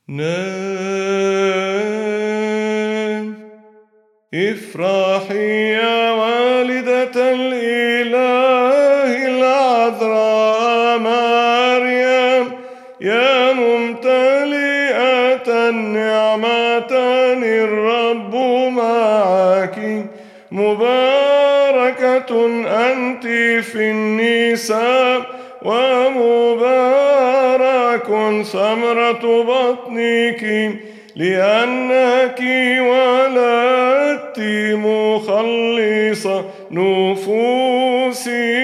نام افرحي يا والدة الإله العذراء مريم يا ممتلئة النعمة الرب معك مباركة أنت في النساء ومبارك ثمرة بطنك لأنك ولدت مخلص نفوسنا.